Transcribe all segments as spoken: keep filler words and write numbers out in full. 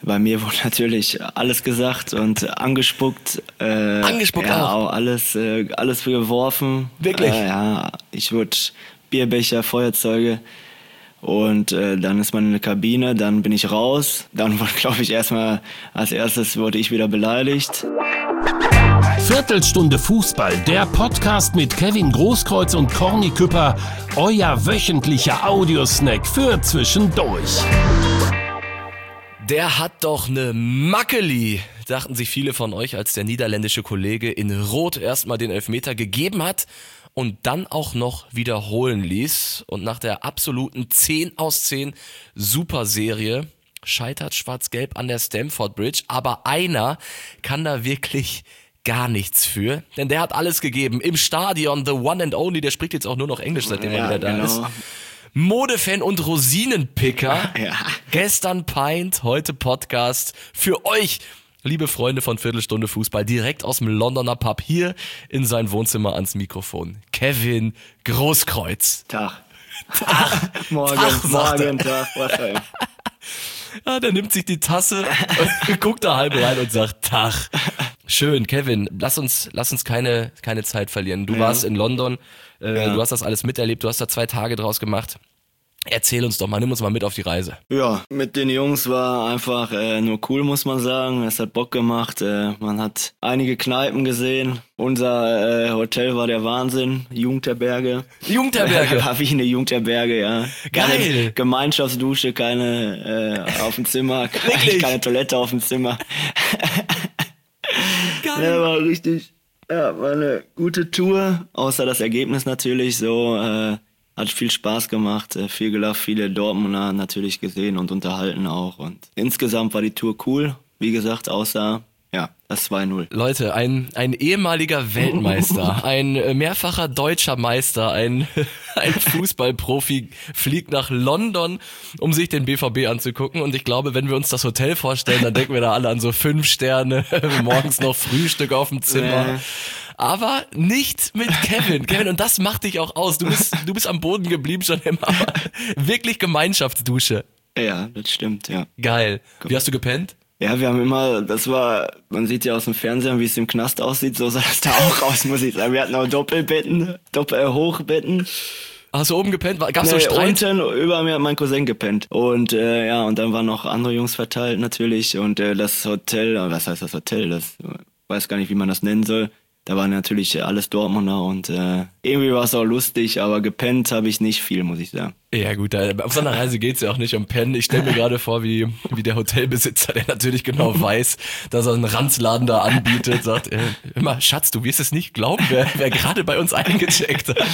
Bei mir wurde natürlich alles gesagt und angespuckt. Äh, Angespuckt ja, auch? auch alles, äh, alles geworfen. Wirklich? Äh, ja, ich wurde Bierbecher, Feuerzeuge. Und äh, dann ist man in der Kabine, dann bin ich raus. Dann wurde, glaube ich, erstmal als erstes wurde ich wieder beleidigt. Viertelstunde Fußball, der Podcast mit Kevin Großkreuz und Corny Küpper. Euer wöchentlicher Audiosnack für zwischendurch. Der hat doch ne Mackeli, dachten sich viele von euch, als der niederländische Kollege in Rot erstmal den Elfmeter gegeben hat und dann auch noch wiederholen ließ. Und nach der absoluten zehn aus zehn Superserie scheitert Schwarz-Gelb an der Stamford Bridge. Aber einer kann da wirklich gar nichts für, denn der hat alles gegeben. Im Stadion, the one and only, der spricht jetzt auch nur noch Englisch, seitdem Ja, er wieder da genau. ist. Modefan und Rosinenpicker. Ja. Gestern Pint, heute Podcast. Für euch, liebe Freunde von Viertelstunde Fußball, direkt aus dem Londoner Pub hier in sein Wohnzimmer ans Mikrofon. Kevin Großkreuz. Tag. Tag. Morgen, Tag, sagt er. morgen, Tag, was soll ich? Ja, der nimmt sich die Tasse, guckt da halb rein und sagt Tag. Schön, Kevin, lass uns, lass uns keine, keine Zeit verlieren. Du Ja. warst in London, äh, Ja. du hast das alles miterlebt, du hast da zwei Tage draus gemacht. Erzähl uns doch mal, nimm uns mal mit auf die Reise. Ja, mit den Jungs war einfach äh, nur cool, muss man sagen. Es hat Bock gemacht. Äh, man hat einige Kneipen gesehen. Unser äh, Hotel war der Wahnsinn. Jugendherberge. Jugendherberge. War wie eine Jugendherberge, ja. Keine Geil. Gemeinschaftsdusche, keine äh, auf dem Zimmer. Wirklich? Keine Toilette auf dem Zimmer. Geil. Ja, war richtig, ja, war eine gute Tour. Außer das Ergebnis natürlich so, äh, hat viel Spaß gemacht, äh, viel gelacht, viele Dortmunder natürlich gesehen und unterhalten auch. Und insgesamt war die Tour cool, wie gesagt, außer, ja, das zwei null. Leute, ein, ein ehemaliger Weltmeister, ein äh, mehrfacher deutscher Meister, ein, ein Fußballprofi fliegt nach London, um sich den B V B anzugucken. Und ich glaube, wenn wir uns das Hotel vorstellen, dann denken wir da alle an so fünf Sterne, morgens noch Frühstück auf dem Zimmer. Nee. Aber nicht mit Kevin. Kevin, und das macht dich auch aus. Du bist, du bist am Boden geblieben schon immer. Aber wirklich Gemeinschaftsdusche. Ja, das stimmt, ja. Geil. Wie hast du gepennt? Ja, wir haben immer, das war, man sieht ja aus dem Fernsehen, wie es im Knast aussieht, so sah das da auch aus, muss ich sagen. Wir hatten auch Doppelbetten, Doppel-Hochbetten. Hast du oben gepennt? Gab's so Nee, Streit? unten, über mir hat mein Cousin gepennt. Und äh, ja, und dann waren noch andere Jungs verteilt natürlich. Und äh, das Hotel, äh, was heißt das Hotel? Das äh, weiß gar nicht, wie man das nennen soll. Da waren natürlich alles Dortmunder und äh, irgendwie war es auch lustig, aber gepennt habe ich nicht viel, muss ich sagen. Ja gut, da, auf so einer Reise geht's ja auch nicht um Pennen. Ich stelle mir gerade vor, wie wie der Hotelbesitzer, der natürlich genau weiß, dass er einen Ranzladen da anbietet, sagt, äh, immer Schatz, du wirst es nicht glauben, wer, wer gerade bei uns eingecheckt hat.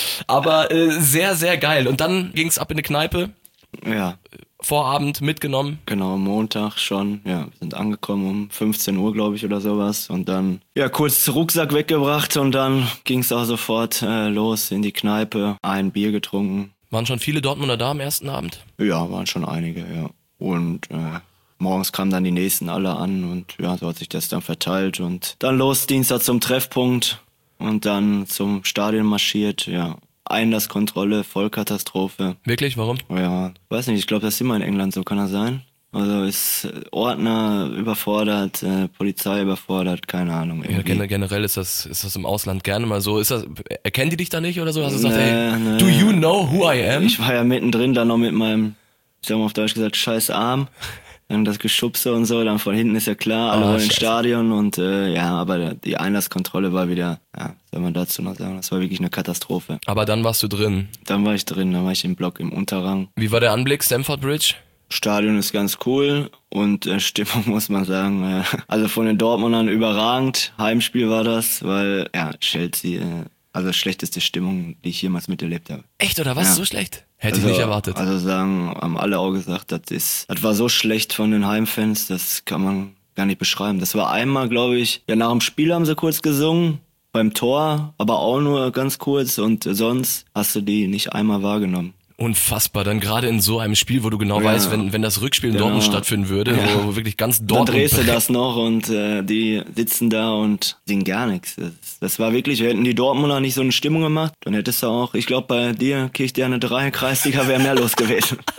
Aber äh, sehr, sehr geil. Und dann ging's ab in eine Kneipe, Ja, Vorabend mitgenommen. genau, Montag schon. Ja, wir sind angekommen um fünfzehn Uhr, glaube ich, oder sowas. Und dann, ja, kurz Rucksack weggebracht und dann ging es auch sofort äh, los in die Kneipe. Ein Bier getrunken. Waren schon viele Dortmunder da am ersten Abend? Ja, waren schon einige, ja. Und äh, morgens kamen dann die nächsten alle an und ja, so hat sich das dann verteilt. Und dann los, Dienstag zum Treffpunkt und dann zum Stadion marschiert, ja. Einlasskontrolle, Vollkatastrophe. Wirklich, warum? Ja, weiß nicht, ich glaube, das ist immer in England so, kann das sein? Also ist äh, Ordner überfordert, äh, Polizei überfordert, keine Ahnung. Ja, irgendwie. gen- generell ist das ist das im Ausland gerne mal so. Ist das, erkennen die dich da nicht oder so? Hast du gesagt, Nee, ey, nee. do you know who I am? Ich war ja mittendrin dann noch mit meinem, ich sag mal auf Deutsch gesagt, scheiß Arm. Dann das Geschubse und so, dann von hinten ist ja klar, alle Ah, wollen ins scheiße. Stadion und äh, ja, aber die Einlasskontrolle war wieder, ja, soll man dazu noch sagen, das war wirklich eine Katastrophe. Aber dann warst du drin. Dann war ich drin, dann war ich im Block im Unterrang. Wie war der Anblick, Stamford Bridge? Stadion ist ganz cool und äh, Stimmung muss man sagen, äh, also von den Dortmundern überragend. Heimspiel war das, weil ja, Chelsea, äh, also schlechteste Stimmung, die ich jemals miterlebt habe. Echt, oder was? Ja. So schlecht? Hätte also, ich nicht erwartet. Also sagen, haben alle auch gesagt, das ist, das war so schlecht von den Heimfans, das kann man gar nicht beschreiben. Das war einmal, glaube ich, ja nach dem Spiel haben sie kurz gesungen, beim Tor, aber auch nur ganz kurz und sonst hast du die nicht einmal wahrgenommen. Unfassbar, dann gerade in so einem Spiel, wo du genau Ja. weißt, wenn wenn das Rückspiel in Genau. Dortmund stattfinden würde, Ja. wo, wo wirklich ganz Dann Dortmund... drehst du brennt. das noch und äh, die sitzen da und singen gar nichts. Das, das war wirklich, hätten die Dortmunder nicht so eine Stimmung gemacht, dann hättest du auch, ich glaube bei dir, Kirchsterne drei, Kreisliga wäre mehr los gewesen.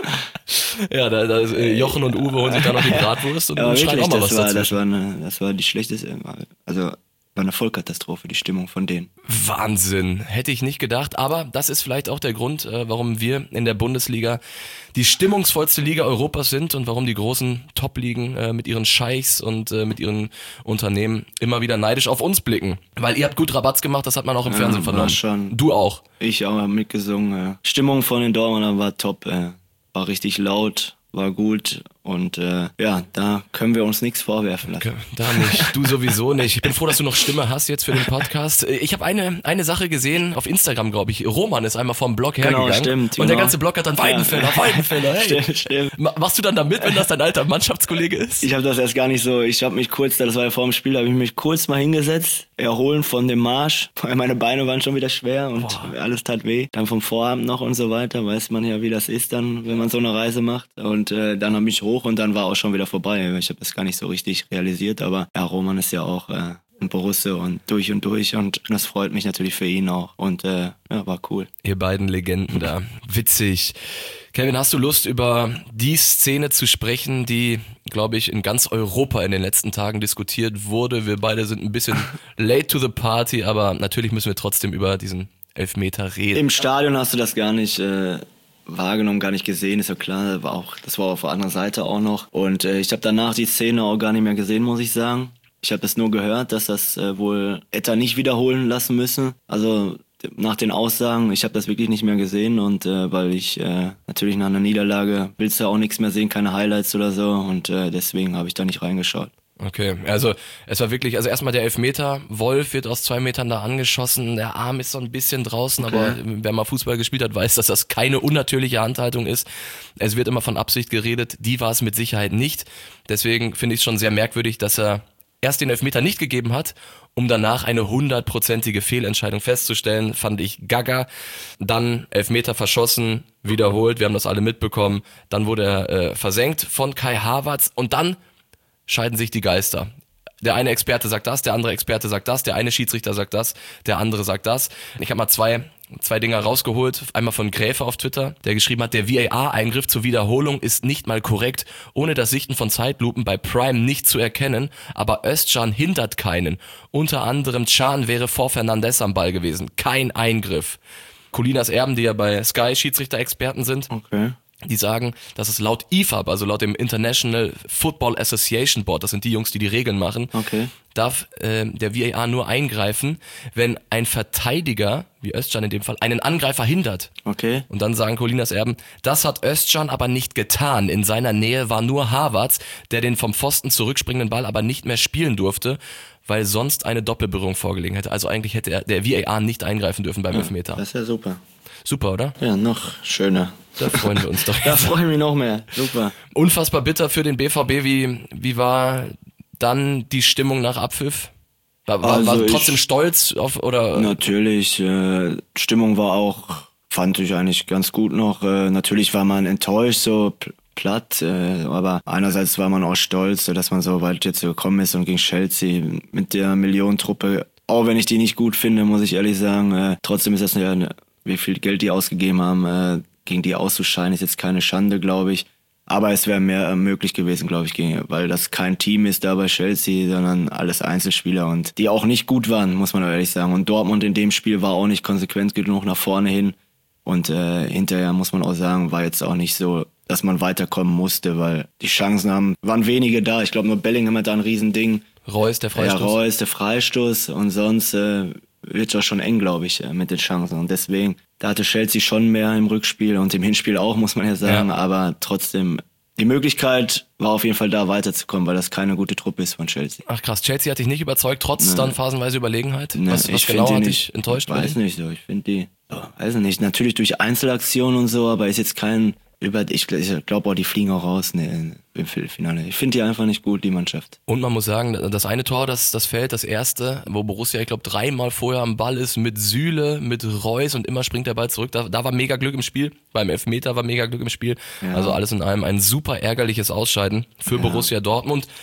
Ja, da, da äh, Jochen und Uwe holen sich da noch die Bratwurst und ja, schreien wirklich, auch mal was das war, dazu. das war eine, das war die schlechteste, also war eine Vollkatastrophe, die Stimmung von denen. Wahnsinn, hätte ich nicht gedacht, aber das ist vielleicht auch der Grund, äh, warum wir in der Bundesliga die stimmungsvollste Liga Europas sind und warum die großen Top-Ligen äh, mit ihren Scheichs und äh, mit ihren Unternehmen immer wieder neidisch auf uns blicken. Weil ihr habt gut Rabatz gemacht, das hat man auch im Ja, Fernsehen war vernommen. schon. Du auch. Ich auch hab mitgesungen. Ja. Stimmung von den Dortmundern war top, äh, war richtig laut, war gut und äh, ja, da können wir uns nichts vorwerfen lassen. Da nicht, du sowieso nicht. Ich bin froh, dass du noch Stimme hast jetzt für den Podcast. Ich habe eine eine Sache gesehen auf Instagram, glaube ich. Roman ist einmal vom Blog Genau, hergegangen stimmt, und der genau. ganze Blog hat dann Weidenfeller, Ja. Weidenfeller. Hey. Stimmt, stimmt. Ma- Machst du dann da mit, wenn das dein alter Mannschaftskollege ist? Ich habe das erst gar nicht so, ich habe mich kurz, das war ja vor dem Spiel, habe ich mich kurz mal hingesetzt, erholen von dem Marsch, weil meine Beine waren schon wieder schwer und Boah. alles tat weh. Dann vom Vorabend noch und so weiter, weiß man ja, wie das ist dann, wenn man so eine Reise macht. Und äh, dann habe ich hoch und dann war auch schon wieder vorbei. Ich habe das gar nicht so richtig realisiert, aber ja, Roman ist ja auch äh, ein Borusse und durch und durch und das freut mich natürlich für ihn auch und äh, ja, war cool. Ihr beiden Legenden da. Witzig. Kevin, hast du Lust, über die Szene zu sprechen, die, glaube ich, in ganz Europa in den letzten Tagen diskutiert wurde? Wir beide sind ein bisschen late to the party, aber natürlich müssen wir trotzdem über diesen Elfmeter reden. Im Stadion hast du das gar nicht äh, wahrgenommen, gar nicht gesehen, ist ja klar, das war auch, das war auf der anderen Seite auch noch. Und äh, ich habe danach die Szene auch gar nicht mehr gesehen, muss ich sagen. Ich habe das nur gehört, dass das äh, wohl Etta nicht wiederholen lassen müsse. Also nach den Aussagen, ich habe das wirklich nicht mehr gesehen und äh, weil ich äh, natürlich nach einer Niederlage willst du auch nichts mehr sehen, keine Highlights oder so und äh, deswegen habe ich da nicht reingeschaut. Okay, also es war wirklich, also erstmal der Elfmeter, Wolf wird aus zwei Metern da angeschossen, der Arm ist so ein bisschen draußen, Okay. aber wer mal Fußball gespielt hat, weiß, dass das keine unnatürliche Handhaltung ist. Es wird immer von Absicht geredet, die war es mit Sicherheit nicht. Deswegen finde ich es schon sehr merkwürdig, dass er erst den Elfmeter nicht gegeben hat, um danach eine hundertprozentige Fehlentscheidung festzustellen, fand ich gaga. Dann Elfmeter verschossen, wiederholt, wir haben das alle mitbekommen. Dann wurde er äh, versenkt von Kai Havertz und dann scheiden sich die Geister. Der eine Experte sagt das, der andere Experte sagt das, der eine Schiedsrichter sagt das, der andere sagt das. Ich habe mal zwei zwei Dinger rausgeholt. Einmal von Gräfe auf Twitter, der geschrieben hat, der V A R-Eingriff zur Wiederholung ist nicht mal korrekt, ohne das Sichten von Zeitlupen bei Prime nicht zu erkennen, aber Özcan hindert keinen. Unter anderem Can wäre vor Fernandes am Ball gewesen. Kein Eingriff. Colinas Erben, die ja bei Sky Schiedsrichter-Experten sind, Okay. die sagen, dass es laut I F A B, also laut dem International Football Association Board, das sind die Jungs, die die Regeln machen, Okay. darf äh, der V A R nur eingreifen, wenn ein Verteidiger, wie Özcan in dem Fall, einen Angreifer hindert. Okay. Und dann sagen Colinas Erben, das hat Özcan aber nicht getan. In seiner Nähe war nur Havertz, der den vom Pfosten zurückspringenden Ball aber nicht mehr spielen durfte, weil sonst eine Doppelberührung vorgelegen hätte. Also eigentlich hätte er, der V A R nicht eingreifen dürfen beim Elfmeter. Das ist ja super. Super, oder? Ja, noch schöner. Da freuen wir uns doch. Da freue ich mich noch mehr. Super. Unfassbar bitter für den B V B. Wie, wie war dann die Stimmung nach Abpfiff? War, war, Also war ich- trotzdem stolz auf, oder? Natürlich, äh, Stimmung war auch, fand ich eigentlich ganz gut noch. Äh, natürlich war man enttäuscht, so pl- platt, äh, aber einerseits war man auch stolz, so dass man so weit jetzt gekommen ist und gegen Chelsea mit der Millionentruppe, auch wenn ich die nicht gut finde, muss ich ehrlich sagen, äh, trotzdem ist das ja, ne- wie viel Geld die ausgegeben haben, äh, gegen die auszuscheiden, ist jetzt keine Schande, glaube ich. Aber es wäre mehr äh, möglich gewesen, glaube ich, gegen, weil das kein Team ist da bei Chelsea, sondern alles Einzelspieler und die auch nicht gut waren, muss man ehrlich sagen. Und Dortmund in dem Spiel war auch nicht konsequent genug nach vorne hin. Und äh, hinterher muss man auch sagen, war jetzt auch nicht so, dass man weiterkommen musste, weil die Chancen haben, waren wenige da. Ich glaube, nur Bellingham hat da ein Riesending. Reus, der Freistoß. Ja, Reus, der Freistoß und sonst äh, wird es auch schon eng, glaube ich, äh, mit den Chancen. Und deswegen, da hatte Chelsea schon mehr im Rückspiel und im Hinspiel auch, muss man ja sagen. Ja. Aber trotzdem, die Möglichkeit war auf jeden Fall da, weiterzukommen, weil das keine gute Truppe ist von Chelsea. Ach krass, Chelsea hat dich nicht überzeugt, trotz Nee. dann phasenweise Überlegenheit? Ne, was was ich genau find hat die dich enttäuscht? Weiß bei denen? nicht so, ich finde die, oh, weiß nicht, natürlich durch Einzelaktionen und so, aber ist jetzt kein, über, ich, ich glaube auch, die fliegen auch raus ne, im Viertelfinale. Ich finde die einfach nicht gut, die Mannschaft. Und man muss sagen, das eine Tor, das, das fällt, das erste, wo Borussia, ich glaube, dreimal vorher am Ball ist, mit Süle, mit Reus und immer springt der Ball zurück. Da, da war mega Glück im Spiel. Beim Elfmeter war mega Glück im Spiel. Ja. Also alles in allem ein super ärgerliches Ausscheiden für Ja. Borussia Dortmund.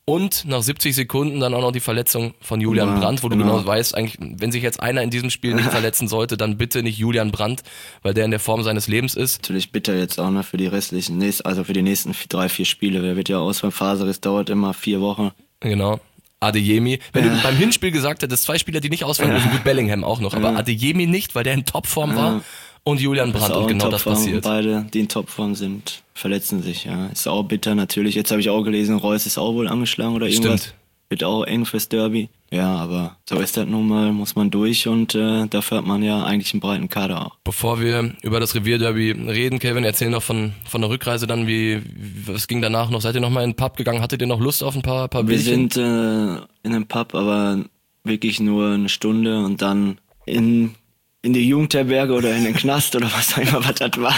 Und nach siebzig Sekunden dann auch noch die Verletzung von Julian ja, Brandt, wo du genau. genau weißt, eigentlich, wenn sich jetzt einer in diesem Spiel nicht verletzen sollte, dann bitte nicht Julian Brandt, weil der in der Form seines Lebens ist. Natürlich bitter jetzt auch noch für die restlichen, nächst, also für die nächsten vier, drei, vier Spiele. Der wird ja aus beim Faserriss, dauert immer vier Wochen. Genau. Adeyemi. Wenn ja. du beim Hinspiel gesagt hättest, zwei Spieler, die nicht ausfallen müssen, gut, Bellingham auch noch, aber ja. Adeyemi nicht, weil der in Topform war. Und Julian Brandt, und genau das passiert. Beide, die in Topform sind, verletzen sich, ja. Ist auch bitter natürlich. Jetzt habe ich auch gelesen, Reus ist auch wohl angeschlagen oder irgendwas. Stimmt. Wird auch eng fürs Derby. Ja, aber so ist das nun mal, muss man durch und äh, dafür hat man ja eigentlich einen breiten Kader auch. Bevor wir über das Revierderby reden, Kevin, erzähl noch von von der Rückreise dann, wie, was ging danach noch? Seid ihr noch mal in den Pub gegangen? Hattet ihr noch Lust auf ein paar, paar Bierchen? Wir sind äh, in einem Pub, aber wirklich nur eine Stunde und dann in in die Jugendherberge oder in den Knast oder was auch immer, was das war.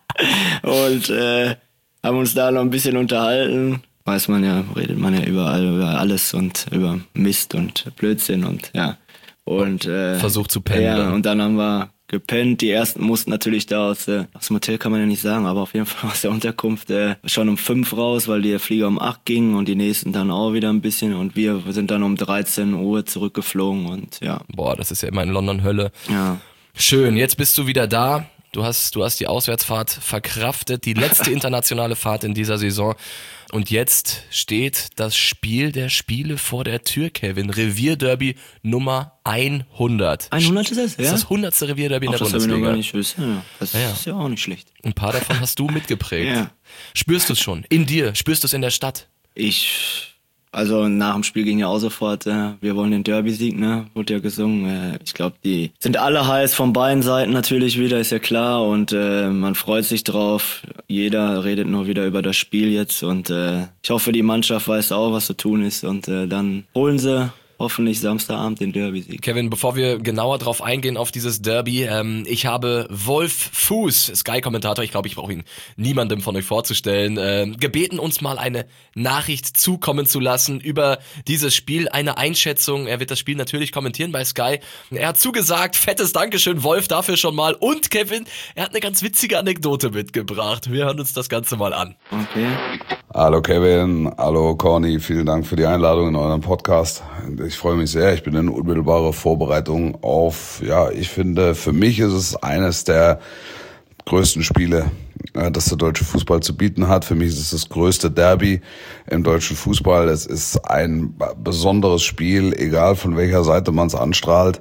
Und äh, haben uns da noch ein bisschen unterhalten. Weiß man ja, redet man ja überall über alles und über Mist und Blödsinn und ja. Und äh, versucht zu pennen. Ja, dann. und dann haben wir gepennt. Die ersten mussten natürlich da aus, äh, aus dem Hotel kann man ja nicht sagen, aber auf jeden Fall aus der Unterkunft äh, schon um fünf raus, weil der Flieger um acht ging und die nächsten dann auch wieder ein bisschen und wir sind dann um dreizehn Uhr zurückgeflogen und ja. Boah, das ist ja immer in London Hölle. Ja. Schön, jetzt bist du wieder da. Du hast, du hast die Auswärtsfahrt verkraftet, die letzte internationale Fahrt in dieser Saison. Und jetzt steht das Spiel der Spiele vor der Tür, Kevin. Revierderby Nummer hundert. hundert ist es, ja? Das ist das hundertste Revierderby in der das Bundesliga. Das habe ich noch gar nicht wissen. Ja, das ja, ja. ist ja auch nicht schlecht. Ein paar davon hast du mitgeprägt. Ja. Spürst du es schon? In dir? Spürst du es in der Stadt? Ich... Also nach dem Spiel ging ja auch sofort, äh, wir wollen den Derby-Sieg, ne, wurde ja gesungen. Äh, ich glaube, die sind alle heiß von beiden Seiten natürlich wieder, ist ja klar. Und äh, man freut sich drauf. Jeder redet nur wieder über das Spiel jetzt. Und äh, ich hoffe, die Mannschaft weiß auch, was zu tun ist. Und äh, dann holen sie hoffentlich Samstagabend den Derby-Sieg. Kevin, bevor wir genauer drauf eingehen auf dieses Derby, ähm, ich habe Wolf Fuß, Sky-Kommentator, ich glaube, ich brauche ihn niemandem von euch vorzustellen, äh, gebeten, uns mal eine Nachricht zukommen zu lassen über dieses Spiel, eine Einschätzung. Er wird das Spiel natürlich kommentieren bei Sky. Er hat zugesagt, fettes Dankeschön, Wolf, dafür schon mal. Und Kevin, er hat eine ganz witzige Anekdote mitgebracht. Wir hören uns das Ganze mal an. Okay. Hallo Kevin, hallo Corny, vielen Dank für die Einladung in euren Podcast. Ich freue mich sehr, ich bin in unmittelbarer Vorbereitung auf, ja, ich finde, für mich ist es eines der größten Spiele, das der deutsche Fußball zu bieten hat. Für mich ist es das größte Derby im deutschen Fußball. Es ist ein besonderes Spiel, egal von welcher Seite man es anstrahlt.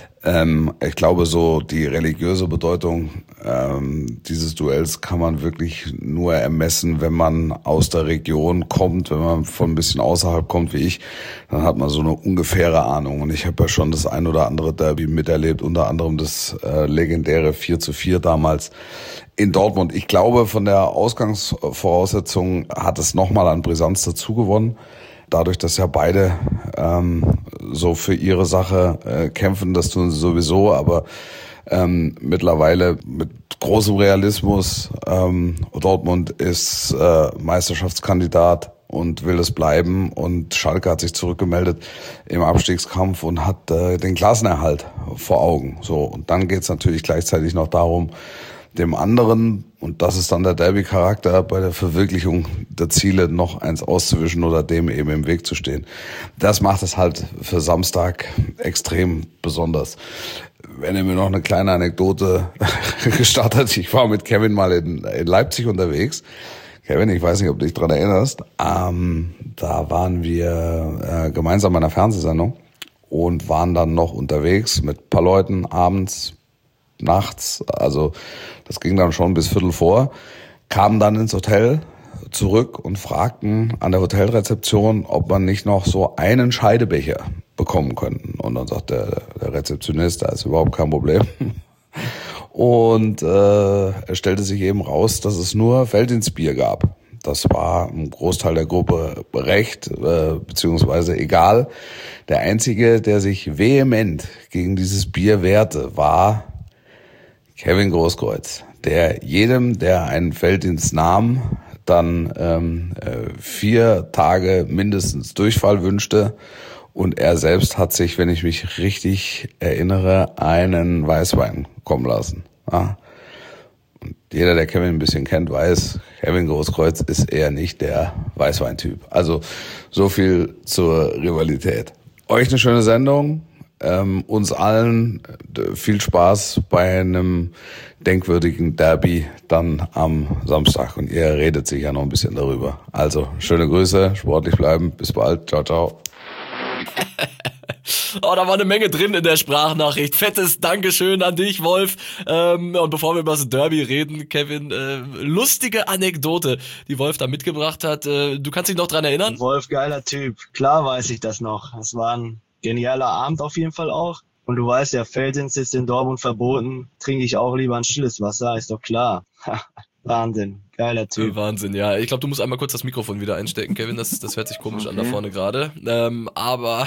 Ähm, ich glaube, so die religiöse Bedeutung ähm, dieses Duells kann man wirklich nur ermessen, wenn man aus der Region kommt, wenn man von ein bisschen außerhalb kommt wie ich, dann hat man so eine ungefähre Ahnung. Und ich habe ja schon das ein oder andere Derby miterlebt, unter anderem das äh, legendäre vier zu vier damals in Dortmund. Ich glaube, von der Ausgangsvoraussetzung hat es nochmal an Brisanz dazu gewonnen. Dadurch, dass ja beide ähm, so für ihre Sache äh, kämpfen, das tun sie sowieso, aber ähm, mittlerweile mit großem Realismus, ähm, Dortmund ist äh, Meisterschaftskandidat und will es bleiben und Schalke hat sich zurückgemeldet im Abstiegskampf und hat äh, den Klassenerhalt vor Augen. So, und dann geht's natürlich gleichzeitig noch darum, dem anderen, und das ist dann der Derby-Charakter, bei der Verwirklichung der Ziele noch eins auszuwischen oder dem eben im Weg zu stehen. Das macht es halt für Samstag extrem besonders. Wenn ihr mir noch eine kleine Anekdote gestattet, ich war mit Kevin mal in, in Leipzig unterwegs. Kevin, ich weiß nicht, ob du dich dran erinnerst, ähm, da waren wir äh, gemeinsam bei einer Fernsehsendung und waren dann noch unterwegs mit ein paar Leuten abends, nachts, also das ging dann schon bis Viertel vor, kamen dann ins Hotel zurück und fragten an der Hotelrezeption, ob man nicht noch so einen Scheidebecher bekommen könnten. Und dann sagt der, der Rezeptionist, da ist überhaupt kein Problem. Und äh, es stellte sich eben raus, dass es nur Veltinsbier gab. Das war ein Großteil der Gruppe recht, äh, beziehungsweise egal. Der Einzige, der sich vehement gegen dieses Bier wehrte, war Kevin Großkreuz, der jedem, der einen Felddienst nahm, dann ähm, vier Tage mindestens Durchfall wünschte. Und er selbst hat sich, wenn ich mich richtig erinnere, einen Weißwein kommen lassen. Ja. Und jeder, der Kevin ein bisschen kennt, weiß, Kevin Großkreuz ist eher nicht der Weißweintyp. Also so viel zur Rivalität. Euch eine schöne Sendung. Ähm, uns allen viel Spaß bei einem denkwürdigen Derby dann am Samstag. Und ihr redet sicher noch ein bisschen darüber. Also schöne Grüße, sportlich bleiben. Bis bald. Ciao, ciao. Oh, da war eine Menge drin in der Sprachnachricht. Fettes Dankeschön an dich, Wolf. Ähm, und bevor wir über das Derby reden, Kevin, äh, lustige Anekdote, die Wolf da mitgebracht hat. Äh, du kannst dich noch dran erinnern? Wolf, geiler Typ. Klar weiß ich das noch. Es war ein genialer Abend auf jeden Fall auch. Und du weißt ja, Felddienst ist in Dortmund verboten. Trinke ich auch lieber ein stilles Wasser, ist doch klar. Wahnsinn, geiler Typ. Wahnsinn, ja. Ich glaube, du musst einmal kurz das Mikrofon wieder einstecken, Kevin. Das, das hört sich komisch okay. an da vorne gerade. Ähm, aber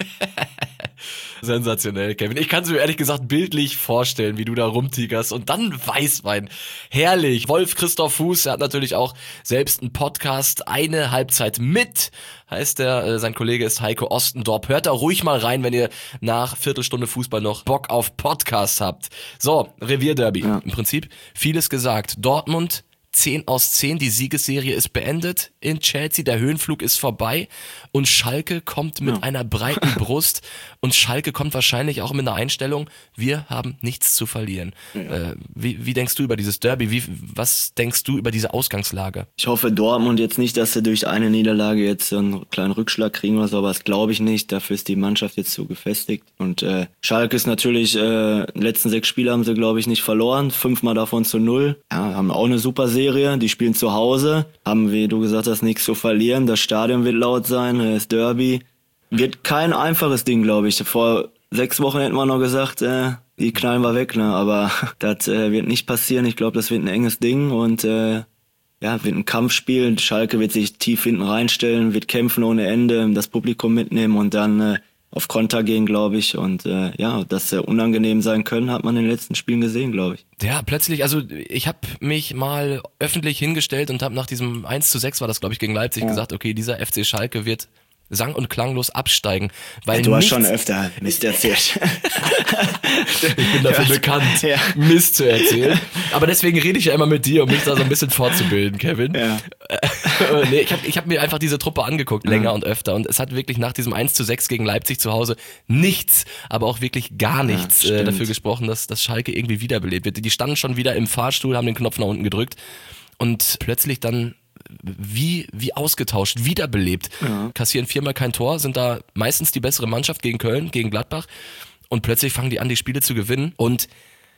sensationell, Kevin. Ich kann es mir ehrlich gesagt bildlich vorstellen, wie du da rumtigerst und dann Weißwein. Herrlich. Wolf Christoph Fuß, er hat natürlich auch selbst einen Podcast, eine Halbzeit mit, heißt er. Äh, sein Kollege ist Heiko Ostendorp. Hört da ruhig mal rein, wenn ihr nach Viertelstunde Fußball noch Bock auf Podcast habt. So, Revierderby. Ja. Im Prinzip vieles gesagt. Dortmund zehn aus zehn, die Siegesserie ist beendet in Chelsea, der Höhenflug ist vorbei und Schalke kommt mit ja. einer breiten Brust und Schalke kommt wahrscheinlich auch mit einer Einstellung, wir haben nichts zu verlieren. Ja. Äh, wie, wie denkst du über dieses Derby? Wie, was denkst du über diese Ausgangslage? Ich hoffe Dortmund jetzt nicht, dass sie durch eine Niederlage jetzt so einen kleinen Rückschlag kriegen oder so, aber das glaube ich nicht. Dafür ist die Mannschaft jetzt so gefestigt. Und äh, Schalke ist natürlich, äh, die letzten sechs Spiele haben sie glaube ich nicht verloren, fünfmal davon zu null. Ja, haben auch eine super Serie. Die spielen zu Hause, haben, wie du gesagt hast, nichts zu verlieren. Das Stadion wird laut sein, das Derby. Wird kein einfaches Ding, glaube ich. Vor sechs Wochen hätten wir noch gesagt, äh, die knallen wir weg, ne? Aber das äh, wird nicht passieren. Ich glaube, das wird ein enges Ding und äh, ja, wird ein Kampfspiel. Schalke wird sich tief hinten reinstellen, wird kämpfen ohne Ende, das Publikum mitnehmen und dann äh, auf Konter gehen, glaube ich. Und äh, ja, dass sie unangenehm sein können, hat man in den letzten Spielen gesehen, glaube ich. Ja, plötzlich, also ich habe mich mal öffentlich hingestellt und habe nach diesem eins zu sechs war das, glaube ich, gegen Leipzig ja. gesagt, okay, dieser F C Schalke wird sang- und klanglos absteigen. Weil ja, du hast schon öfter Mist erzählt. Ich bin dafür bekannt, ja. Mist zu erzählen. Aber deswegen rede ich ja immer mit dir, um mich da so ein bisschen fortzubilden, Kevin. Ja. nee, ich habe ich hab mir einfach diese Truppe angeguckt, länger mhm. und öfter. Und es hat wirklich nach diesem eins zu sechs gegen Leipzig zu Hause nichts, aber auch wirklich gar nichts ja, äh, dafür gesprochen, dass, dass Schalke irgendwie wiederbelebt wird. Die standen schon wieder im Fahrstuhl, haben den Knopf nach unten gedrückt und plötzlich dann wie wie ausgetauscht, wiederbelebt. Ja. Kassieren viermal kein Tor, sind da meistens die bessere Mannschaft gegen Köln, gegen Gladbach und plötzlich fangen die an, die Spiele zu gewinnen und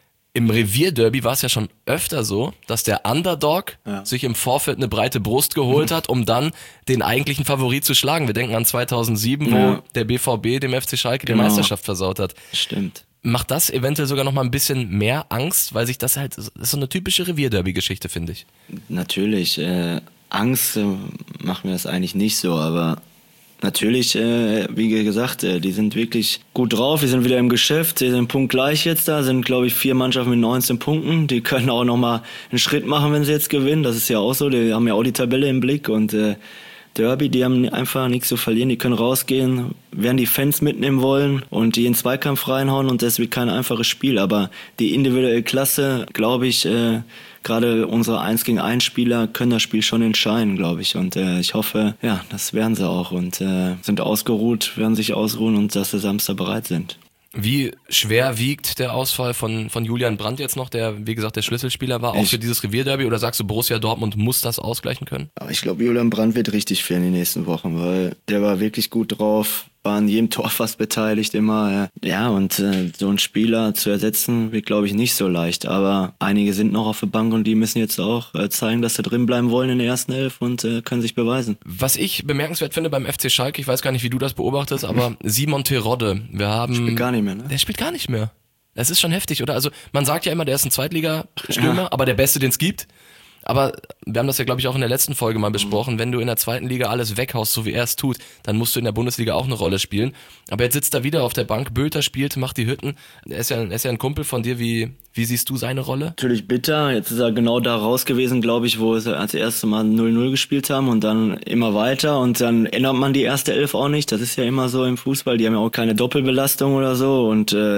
im Revierderby war es ja schon öfter so, dass der Underdog ja. sich im Vorfeld eine breite Brust geholt hat, um dann den eigentlichen Favorit zu schlagen. Wir denken an zweitausendsieben, ja. wo der B V B dem F C Schalke genau. die Meisterschaft versaut hat. Stimmt. Macht das eventuell sogar noch mal ein bisschen mehr Angst, weil sich das halt, das ist so eine typische Revierderby-Geschichte, finde ich. Natürlich, äh, Angst äh, macht mir das eigentlich nicht so, aber natürlich, äh, wie gesagt, äh, die sind wirklich gut drauf, die sind wieder im Geschäft, die sind punktgleich jetzt da, sind glaube ich vier Mannschaften mit neunzehn Punkten, die können auch noch mal einen Schritt machen, wenn sie jetzt gewinnen, das ist ja auch so, die haben ja auch die Tabelle im Blick und äh, Derby, die haben einfach nichts zu verlieren, die können rausgehen, werden die Fans mitnehmen wollen und die in den Zweikampf reinhauen und das wird kein einfaches Spiel, aber die individuelle Klasse, glaube ich, äh, gerade unsere eins gegen eins Spieler können das Spiel schon entscheiden, glaube ich. Und äh, ich hoffe, ja, das werden sie auch und äh, sind ausgeruht, werden sich ausruhen und dass sie Samstag bereit sind. Wie schwer wiegt der Ausfall von von Julian Brandt jetzt noch, der, wie gesagt, der Schlüsselspieler war, auch ich, für dieses Revierderby? Oder sagst du, Borussia Dortmund muss das ausgleichen können? Aber ich glaube, Julian Brandt wird richtig fehlen in den nächsten Wochen, weil der war wirklich gut drauf, war an jedem Tor fast beteiligt immer. Ja, und äh, so einen Spieler zu ersetzen, wird, glaube ich, nicht so leicht. Aber einige sind noch auf der Bank und die müssen jetzt auch äh, zeigen, dass sie drin bleiben wollen in der ersten Elf und äh, können sich beweisen. Was ich bemerkenswert finde beim F C Schalke, ich weiß gar nicht, wie du das beobachtest, aber Simon Terodde, wir haben... Spielt gar nicht mehr, ne? Der spielt gar nicht mehr. Das ist schon heftig, oder? Also man sagt ja immer, der ist ein Zweitliga-Stürmer, ja. aber der Beste, den es gibt. Aber wir haben das ja, glaube ich, auch in der letzten Folge mal besprochen, wenn du in der zweiten Liga alles weghaust, so wie er es tut, dann musst du in der Bundesliga auch eine Rolle spielen. Aber jetzt sitzt er wieder auf der Bank, Bülter spielt, macht die Hütten. Er ist ja, er ist ja ein Kumpel von dir. Wie, wie siehst du seine Rolle? Natürlich bitter. Jetzt ist er genau da raus gewesen, glaube ich, wo sie als erstes Mal null null gespielt haben und dann immer weiter. Und dann ändert man die erste Elf auch nicht. Das ist ja immer so im Fußball. Die haben ja auch keine Doppelbelastung oder so. Und äh,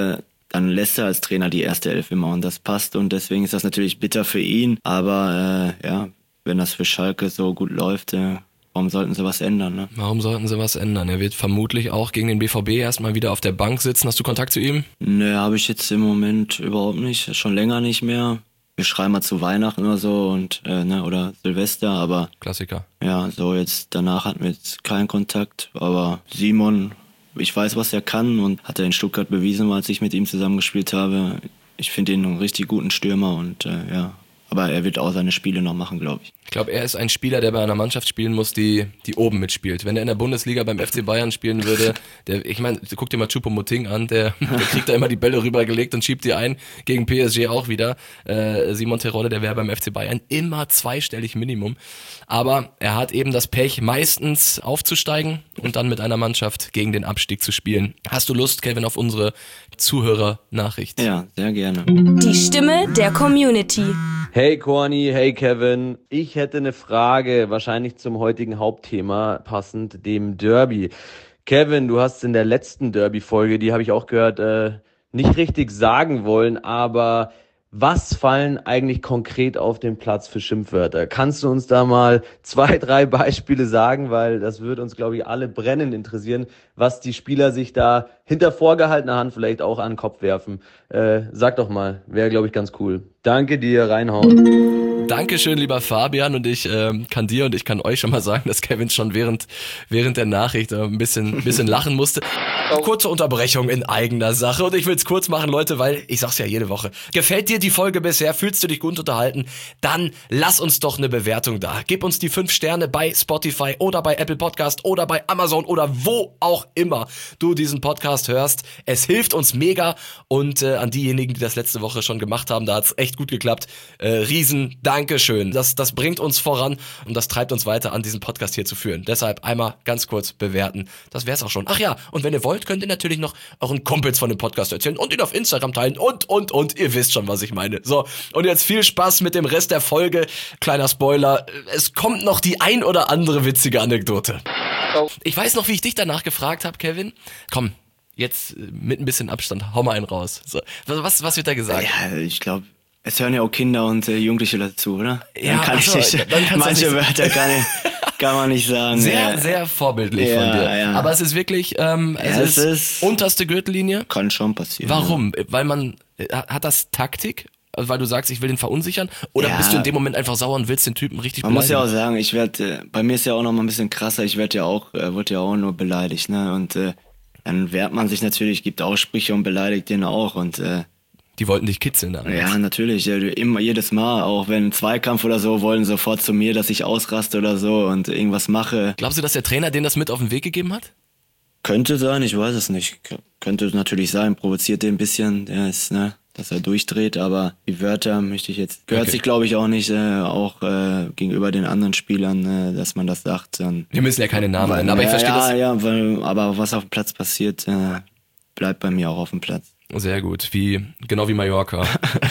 dann lässt er als Trainer die erste Elf immer und das passt und deswegen ist das natürlich bitter für ihn, aber äh, ja, wenn das für Schalke so gut läuft, äh, warum sollten sie was ändern? Ne? Warum sollten sie was ändern? Er wird vermutlich auch gegen den B V B erstmal wieder auf der Bank sitzen. Hast du Kontakt zu ihm? Ne, habe ich jetzt im Moment überhaupt nicht, schon länger nicht mehr. Wir schreiben mal zu Weihnachten oder so und äh, ne, oder Silvester, aber Klassiker. Ja, so jetzt danach hatten wir jetzt keinen Kontakt, aber Simon, ich weiß, was er kann und hat er in Stuttgart bewiesen, als ich mit ihm zusammengespielt habe. Ich finde ihn einen richtig guten Stürmer und äh, ja, aber er wird auch seine Spiele noch machen, glaube ich. Ich glaube, er ist ein Spieler, der bei einer Mannschaft spielen muss, die die oben mitspielt. Wenn er in der Bundesliga beim F C Bayern spielen würde, der, ich meine, guck dir mal Choupo-Moting an, der, der kriegt da immer die Bälle rübergelegt und schiebt die ein, gegen P S G auch wieder. Äh, Simon Terodde, der wäre beim F C Bayern immer zweistellig Minimum. Aber er hat eben das Pech, meistens aufzusteigen und dann mit einer Mannschaft gegen den Abstieg zu spielen. Hast du Lust, Kevin, auf unsere Zuhörer-Nachricht? Ja, sehr gerne. Die Stimme der Community. Hey Corny, hey Kevin. Ich hätte eine Frage, wahrscheinlich zum heutigen Hauptthema passend, dem Derby. Kevin, du hast in der letzten Derby-Folge, die habe ich auch gehört, äh, nicht richtig sagen wollen, aber was fallen eigentlich konkret auf dem Platz für Schimpfwörter? Kannst du uns da mal zwei, drei Beispiele sagen, weil das würde uns, glaube ich, alle brennend interessieren, was die Spieler sich da hinter vorgehaltener Hand vielleicht auch an den Kopf werfen. Äh, sag doch mal, wäre, glaube ich, ganz cool. Danke dir, reinhauen. Dankeschön, lieber Fabian, und ich ähm, kann dir und ich kann euch schon mal sagen, dass Kevin schon während während der Nachricht äh, ein bisschen ein bisschen lachen musste. Kurze Unterbrechung in eigener Sache und ich will es kurz machen, Leute, weil ich sag's ja jede Woche. Gefällt dir die Folge bisher? Fühlst du dich gut unterhalten? Dann lass uns doch eine Bewertung da. Gib uns die fünf Sterne bei Spotify oder bei Apple Podcast oder bei Amazon oder wo auch immer du diesen Podcast hörst. Es hilft uns mega und äh, an diejenigen, die das letzte Woche schon gemacht haben, da hat's echt gut geklappt. Äh, riesen Dankeschön. Das, das bringt uns voran und das treibt uns weiter an, diesen Podcast hier zu führen. Deshalb einmal ganz kurz bewerten. Das wär's auch schon. Ach ja, und wenn ihr wollt, könnt ihr natürlich noch euren Kumpels von dem Podcast erzählen und ihn auf Instagram teilen und, und, und. Ihr wisst schon, was ich meine. So, und jetzt viel Spaß mit dem Rest der Folge. Kleiner Spoiler, es kommt noch die ein oder andere witzige Anekdote. Ich weiß noch, wie ich dich danach gefragt habe, Kevin. Komm, jetzt mit ein bisschen Abstand, hau mal einen raus. So, was, was wird da gesagt? Ja, ich glaube, es hören ja auch Kinder und äh, Jugendliche dazu, oder? Ja, dann kann also, ich nicht, dann manche nicht Wörter kann, ich, kann man nicht sagen. Sehr, ja. sehr vorbildlich ja, von dir. Ja. Aber es ist wirklich, ähm, es, ja, ist, es ist unterste Gürtellinie. Kann schon passieren. Warum? Ja. Weil man, hat das Taktik? Weil du sagst, ich will den verunsichern? Oder ja. bist du in dem Moment einfach sauer und willst den Typen richtig man beleidigen? Man muss ja auch sagen, ich werde, bei mir ist ja auch noch mal ein bisschen krasser, ich werde ja auch, äh, wurde ja auch nur beleidigt, ne, und äh, dann wehrt man sich natürlich, gibt Aussprüche und beleidigt den auch und äh, die wollten dich kitzeln dann. Ja, natürlich, ja, immer, jedes Mal, auch wenn ein Zweikampf oder so, wollen sofort zu mir, dass ich ausraste oder so und irgendwas mache. Glaubst du, dass der Trainer denen das mit auf den Weg gegeben hat? Könnte sein, ich weiß es nicht. Könnte natürlich sein, provoziert den ein bisschen, der ist, ne, dass er durchdreht, aber die Wörter möchte ich jetzt, gehört okay. sich glaube ich auch nicht, äh, auch äh, gegenüber den anderen Spielern, äh, dass man das sagt. Dann, wir müssen ja keine Namen nennen, aber ja, ich verstehe ja, das. Ja, weil, aber was auf dem Platz passiert, äh, bleibt bei mir auch auf dem Platz. Sehr gut, wie genau wie Mallorca.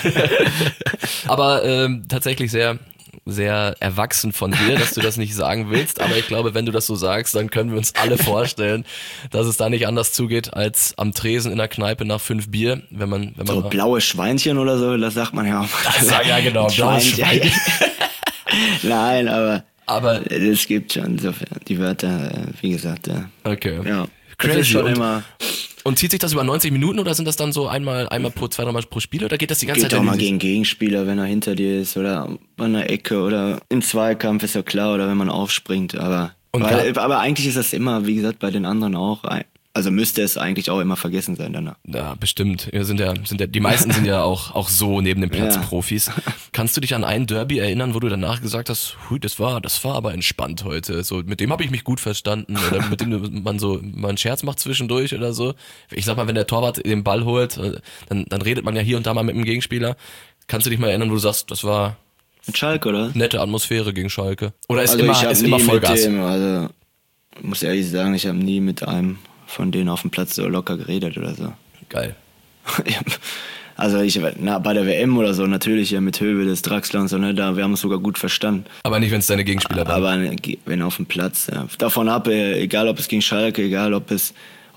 Aber ähm, tatsächlich sehr, sehr erwachsen von dir, dass du das nicht sagen willst. Aber ich glaube, wenn du das so sagst, dann können wir uns alle vorstellen, dass es da nicht anders zugeht als am Tresen in der Kneipe nach fünf Bier, wenn man, wenn man so blaue Schweinchen oder so, das sagt man ja auch. Das ja, ja genau, blaue Schweinchen. Nein, aber aber es gibt schon insofern die Wörter, wie gesagt, ja. Okay. Ja. Crazy. Schon und, immer. Und zieht sich das über neunzig Minuten oder sind das dann so einmal einmal pro zwei, dreimal pro Spiel oder geht das die ganze geht Zeit? Geht auch mal gegen Gegenspieler, wenn er hinter dir ist oder an der Ecke oder im Zweikampf ist ja klar oder wenn man aufspringt, aber weil, aber eigentlich ist das immer, wie gesagt, bei den anderen auch. Also müsste es eigentlich auch immer vergessen sein danach. Ja, bestimmt. Wir sind ja, sind ja, die meisten sind ja auch, auch so neben dem Platz ja. Profis. Kannst du dich an ein Derby erinnern, wo du danach gesagt hast, hui, das war, das war aber entspannt heute. So, mit dem habe ich mich gut verstanden oder mit dem man so mal einen Scherz macht zwischendurch oder so. Ich sag mal, wenn der Torwart den Ball holt, dann, dann redet man ja hier und da mal mit dem Gegenspieler. Kannst du dich mal erinnern, wo du sagst, das war mit Schalke, oder? Nette Atmosphäre gegen Schalke. Oder ist also immer, ich ist immer Vollgas? Dem, also ich muss ehrlich sagen, ich habe nie mit einem von denen auf dem Platz so locker geredet oder so. Geil. Also ich, na, bei der W M oder so, natürlich ja mit Höwedes, Draxler und so, ne, da, wir haben uns sogar gut verstanden. Aber nicht, wenn es deine Gegenspieler waren. Aber wenn auf dem Platz, ja. Davon ab, egal ob es gegen Schalke, egal ob es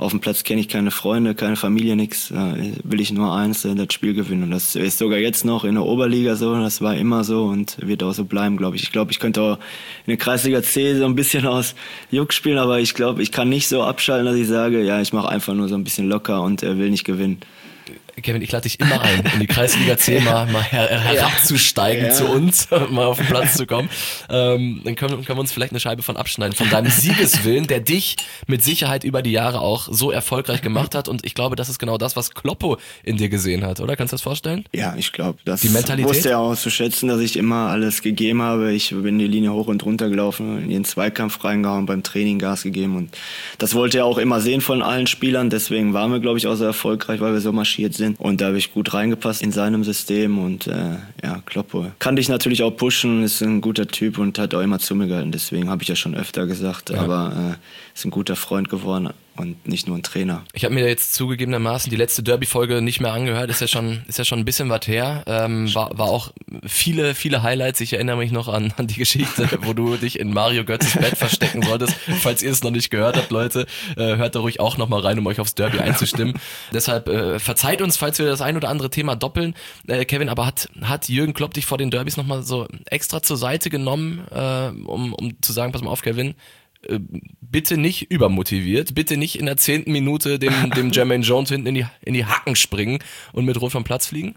auf dem Platz kenne ich keine Freunde, keine Familie, nix. Da will ich nur eins, das Spiel gewinnen. Und das ist sogar jetzt noch in der Oberliga so, das war immer so und wird auch so bleiben, glaube ich. Ich glaube, ich könnte auch in der Kreisliga C so ein bisschen aus Juck spielen, aber ich glaube, ich kann nicht so abschalten, dass ich sage, ja, ich mache einfach nur so ein bisschen locker und äh, will nicht gewinnen. Kevin, ich lade dich immer ein, in die Kreisliga C mal, mal her, herabzusteigen ja. zu uns, mal auf den Platz zu kommen. Ähm, dann können, können wir uns vielleicht eine Scheibe von abschneiden, von deinem Siegeswillen, der dich mit Sicherheit über die Jahre auch so erfolgreich gemacht hat. Und ich glaube, das ist genau das, was Kloppo in dir gesehen hat, oder? Kannst du das vorstellen? Ja, ich glaube, das die Mentalität? wusste er auch zu schätzen, dass ich immer alles gegeben habe. Ich bin die Linie hoch und runter gelaufen, in den Zweikampf reingehauen, beim Training Gas gegeben. Und das wollte er auch immer sehen von allen Spielern. Deswegen waren wir, glaube ich, auch so erfolgreich, weil wir so marschiert sind. Und da habe ich gut reingepasst in seinem System und äh, ja, Kloppo kann dich natürlich auch pushen, ist ein guter Typ und hat auch immer zu mir gehalten, deswegen habe ich ja schon öfter gesagt, ja. aber äh, ist ein guter Freund geworden und nicht nur ein Trainer. Ich habe mir jetzt zugegebenermaßen die letzte Derby-Folge nicht mehr angehört, ist ja schon ist ja schon ein bisschen was her, ähm, war, war auch viele, viele Highlights, ich erinnere mich noch an, an die Geschichte, wo du dich in Mario Götzes Bett verstecken solltest, falls ihr es noch nicht gehört habt, Leute, äh, hört da ruhig auch nochmal rein, um euch aufs Derby einzustimmen. Deshalb äh, verzeiht uns, falls wir das ein oder andere Thema doppeln, äh, Kevin, aber hat, hat Jürgen Klopp dich vor den Derbys nochmal so extra zur Seite genommen, äh, um, um zu sagen, pass mal auf, Kevin, bitte nicht übermotiviert, bitte nicht in der zehnten Minute dem, dem Jermaine Jones hinten in die, in die Hacken springen und mit Rot vom Platz fliegen?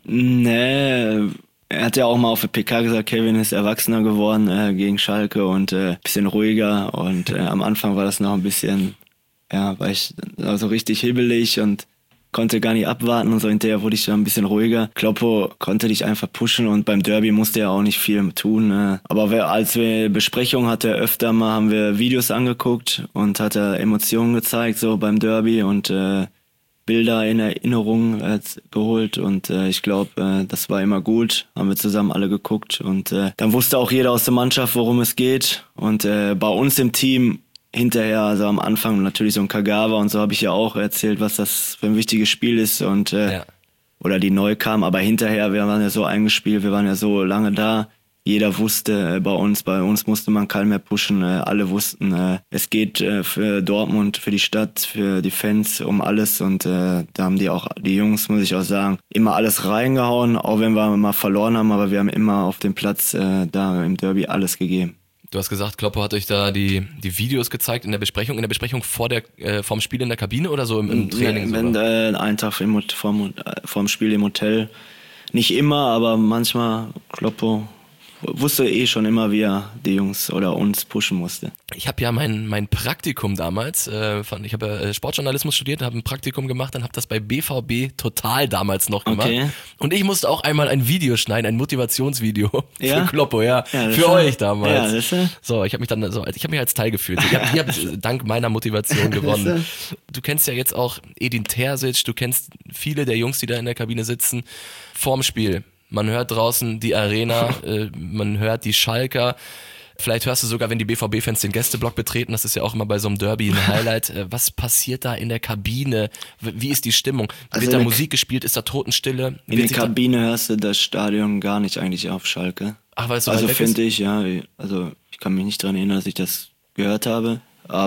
Nee, er hat ja auch mal auf der P K gesagt, Kevin ist erwachsener geworden äh, gegen Schalke und äh, bisschen ruhiger und äh, am Anfang war das noch ein bisschen, ja, war ich also richtig hibbelig und konnte gar nicht abwarten und so, hinterher wurde ich dann ein bisschen ruhiger. Kloppo konnte dich einfach pushen und beim Derby musste er auch nicht viel tun. Ne? Aber wer, als wir Besprechungen hatte, öfter mal haben wir Videos angeguckt und hat er Emotionen gezeigt, so beim Derby und äh, Bilder in Erinnerung äh, geholt und äh, ich glaube, äh, das war immer gut, haben wir zusammen alle geguckt und äh, dann wusste auch jeder aus der Mannschaft, worum es geht und äh, bei uns im Team hinterher, also am Anfang natürlich so ein Kagawa und so habe ich ja auch erzählt, was das für ein wichtiges Spiel ist und äh, ja. oder die neu kam, aber hinterher, wir waren ja so eingespielt, wir waren ja so lange da, jeder wusste äh, bei uns, bei uns musste man keinen mehr pushen, äh, alle wussten, äh, es geht äh, für Dortmund, für die Stadt, für die Fans um alles und äh, da haben die auch, die Jungs, muss ich auch sagen, immer alles reingehauen, auch wenn wir mal verloren haben, aber wir haben immer auf dem Platz äh, da im Derby alles gegeben. Du hast gesagt, Kloppo hat euch da die, die Videos gezeigt in der Besprechung, in der Besprechung vor der, äh, vorm Spiel in der Kabine oder so im, im Training? Ja, wenn, äh, einen Tag im, vorm, vorm Spiel im Hotel. Nicht immer, aber manchmal Kloppo wusste eh schon immer, wie er die Jungs oder uns pushen musste. Ich habe ja mein mein Praktikum damals, äh, von, ich habe ja Sportjournalismus studiert, habe ein Praktikum gemacht, dann habe das bei B V B Total damals noch gemacht. Okay. Und ich musste auch einmal ein Video schneiden, ein Motivationsvideo ja? für Kloppo, ja, ja für war, euch damals. Ja, das ist so, ich habe mich dann so, ich habe mich als Teil gefühlt. Ich habe hab dank meiner Motivation gewonnen. Du kennst ja jetzt auch Edin Terzic, du kennst viele der Jungs, die da in der Kabine sitzen, vorm Spiel. Man hört draußen die Arena, äh, man hört die Schalker. Vielleicht hörst du sogar, wenn die B V B-Fans den Gästeblock betreten, das ist ja auch immer bei so einem Derby ein Highlight. Äh, was passiert da in der Kabine? Wie ist die Stimmung? Also wird da Musik gespielt? Ist da Totenstille? In der Kabine hörst du das Stadion gar nicht eigentlich auf Schalke. Ach, weil es so Also weit weg finde ich, ja. Also ich kann mich nicht daran erinnern, dass ich das gehört habe.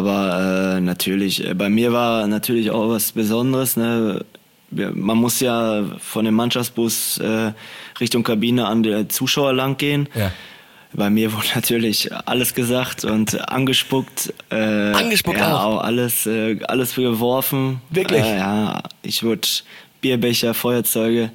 Aber äh, natürlich, äh, bei mir war natürlich auch was Besonderes, ne? Man muss ja von dem Mannschaftsbus äh, Richtung Kabine an der Zuschauer lang gehen. Ja. Bei mir wurde natürlich alles gesagt und angespuckt. Äh, angespuckt ja, auch? auch alles, äh, alles geworfen. Wirklich? Äh, ja, ich wurde Bierbecher, Feuerzeuge.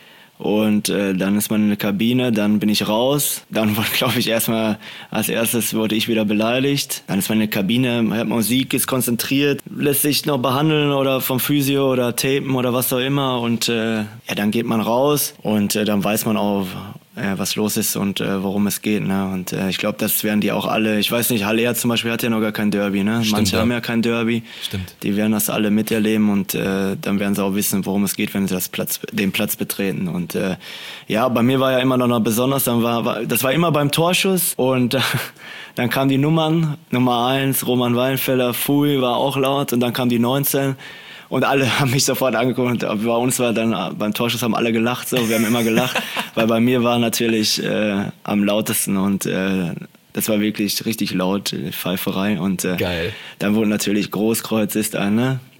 Und äh, dann ist man in der Kabine, dann bin ich raus. Dann wurde, glaube ich, erstmal als erstes wurde ich wieder beleidigt. Dann ist man in der Kabine, hört Musik, ist konzentriert, lässt sich noch behandeln oder vom Physio oder tapen oder was auch immer. Und äh, ja, dann geht man raus und äh, dann weiß man auch, äh, was los ist und äh, worum es geht. Ne? Und äh, ich glaube, das werden die auch alle, ich weiß nicht, Haller zum Beispiel hat ja noch gar kein Derby. Ne? Stimmt, Manche ja. haben ja kein Derby. Stimmt. Die werden das alle miterleben und äh, dann werden sie auch wissen, worum es geht, wenn sie das Platz, den Platz betreten. Und äh, ja, bei mir war ja immer noch, noch besonders, dann war, war das war immer beim Torschuss und äh, dann kamen die Nummern, Nummer eins, Roman Weilenfeller, Fui war auch laut und dann kam die neunzehn. Und alle haben mich sofort angeguckt. Und bei uns war dann, beim Torschuss haben alle gelacht, so. Wir haben immer gelacht. Weil bei mir war natürlich äh, am lautesten und äh, das war wirklich richtig laut, die Pfeiferei. Und äh, geil. Dann wurde natürlich Großkreuz ist ein, ne?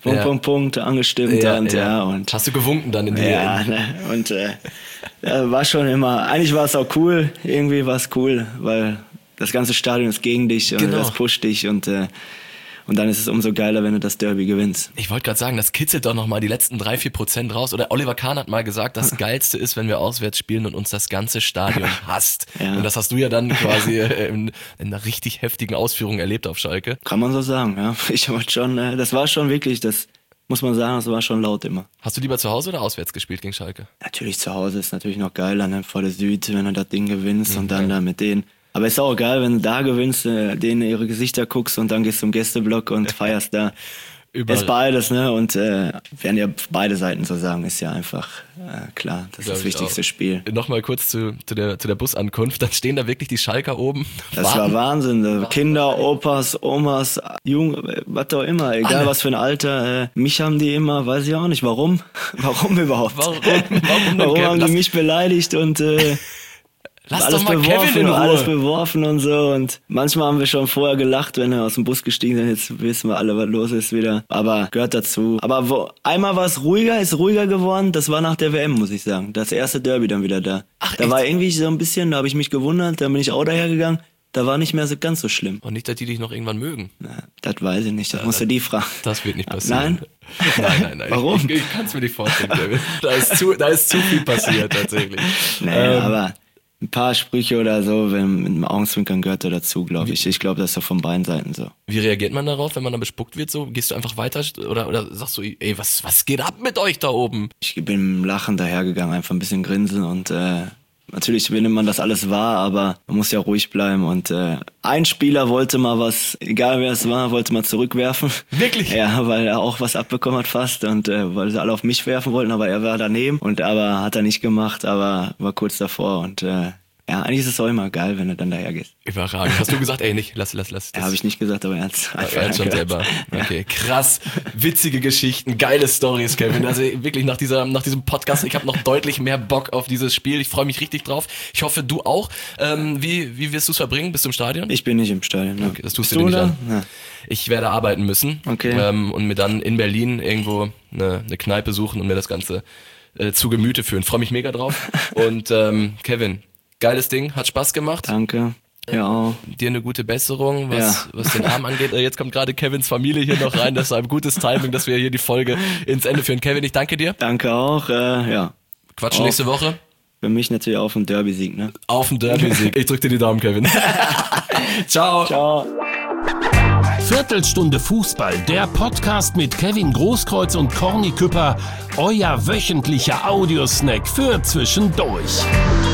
Punkt, Ja. Punkt, Punkt, angestimmt Ja, und ja. ja und Hast du gewunken dann in die ja, ne, und äh, ja, war schon immer, eigentlich war es auch cool, irgendwie war es cool, weil das ganze Stadion ist gegen dich und Genau. das pusht dich und äh, und dann ist es umso geiler, wenn du das Derby gewinnst. Ich wollte gerade sagen, das kitzelt doch nochmal die letzten drei, vier Prozent raus. Oder Oliver Kahn hat mal gesagt, das Geilste ist, wenn wir auswärts spielen und uns das ganze Stadion hasst. Ja. Und das hast du ja dann quasi in, in einer richtig heftigen Ausführung erlebt auf Schalke. Kann man so sagen, ja. Ich war schon, äh, das war schon wirklich, das muss man sagen, das war schon laut immer. Hast du lieber zu Hause oder auswärts gespielt gegen Schalke? Natürlich zu Hause ist natürlich noch geiler, ne? Vor der Süd, wenn du das Ding gewinnst und dann da mit denen. Aber ist auch geil, wenn du da gewinnst, äh, denen ihre Gesichter guckst und dann gehst zum Gästeblock und feierst da. Überall. Ist beides, ne? Und äh, werden ja beide Seiten so sagen, ist ja einfach äh, klar, das ist Glaub das ich wichtigste auch. Spiel. Nochmal kurz zu, zu, der, zu der Busankunft. Dann stehen da wirklich die Schalker oben. Das warten. war Wahnsinn. äh, Kinder, Opas, Omas, Jung, äh, was auch immer, egal Alle. was für ein Alter. Äh, mich haben die immer, weiß ich auch nicht, warum? Warum überhaupt? Warum? Warum denn, Warum Kevin? haben die Lass- mich beleidigt und äh, Lass alles doch mal beworfen, Kevin in Ruhe. alles beworfen und so. Und manchmal haben wir schon vorher gelacht, wenn wir aus dem Bus gestiegen sind. Jetzt wissen wir alle, was los ist wieder. Aber gehört dazu. Aber wo, einmal war es ruhiger, ist ruhiger geworden. Das war nach der W M, muss ich sagen. Das erste Derby dann wieder da. Ach, da echt? war irgendwie so ein bisschen, da habe ich mich gewundert. Da bin ich auch dahergegangen. Da war nicht mehr so ganz so schlimm. Und nicht, dass die dich noch irgendwann mögen. Na, das weiß ich nicht. Das musst du die fragen. Das wird nicht passieren. Nein? Nein, nein, nein. Warum? Ich, ich kann es mir nicht vorstellen, Kevin. Da ist zu, da ist zu viel passiert, tatsächlich. Nee, Ähm, aber ein paar Sprüche oder so, wenn mit dem Augenzwinkern gehört da dazu, glaube ich. Ich glaube, das ist so von beiden Seiten so. Wie reagiert man darauf, wenn man dann bespuckt wird? So, gehst du einfach weiter oder, oder sagst du, ey, was, was geht ab mit euch da oben? Ich bin im Lachen dahergegangen, einfach ein bisschen grinsen und äh, natürlich nimmt man das alles wahr, aber man muss ja ruhig bleiben und äh, ein Spieler wollte mal was, egal wer es war, wollte mal zurückwerfen. Wirklich? Ja, weil er auch was abbekommen hat fast und äh, weil sie alle auf mich werfen wollten, aber er war daneben und aber hat er nicht gemacht, aber war kurz davor und äh, ja, eigentlich ist es auch immer geil, wenn du dann daher gehst. Überragend. Hast du gesagt, ey, nicht, lass, lass, lass. Ja, habe ich nicht gesagt, aber er hat's einfach Er hat schon gehört. selber. Okay, krass. Witzige Geschichten, geile Stories, Kevin. Also wirklich nach dieser, nach diesem Podcast, ich habe noch deutlich mehr Bock auf dieses Spiel. Ich freue mich richtig drauf. Ich hoffe, du auch. Ähm, wie, wie wirst du es verbringen? Bist du im Stadion? Ich bin nicht im Stadion. Ne? Okay, das tust Bist du dir nicht da? an. Ja. Ich werde arbeiten müssen. Okay. Ähm, und mir dann in Berlin irgendwo eine, eine Kneipe suchen und mir das Ganze äh, zu Gemüte führen. Freue mich mega drauf. Und ähm, Kevin, geiles Ding, hat Spaß gemacht. Danke. Ja, auch. Dir eine gute Besserung, was, Ja. was den Arm angeht. Äh, Jetzt kommt gerade Kevins Familie hier noch rein. Das ist ein gutes Timing, dass wir hier die Folge ins Ende führen. Kevin, ich danke dir. Danke auch. Äh, ja. Quatschen Auf. nächste Woche. Für mich natürlich auf den Derby-Sieg, ne? Auf den Derby-Sieg. Ich drück dir die Daumen, Kevin. Ciao. Ciao. Viertelstunde Fußball, der Podcast mit Kevin Großkreuz und Corny Küpper, euer wöchentlicher Audiosnack für zwischendurch.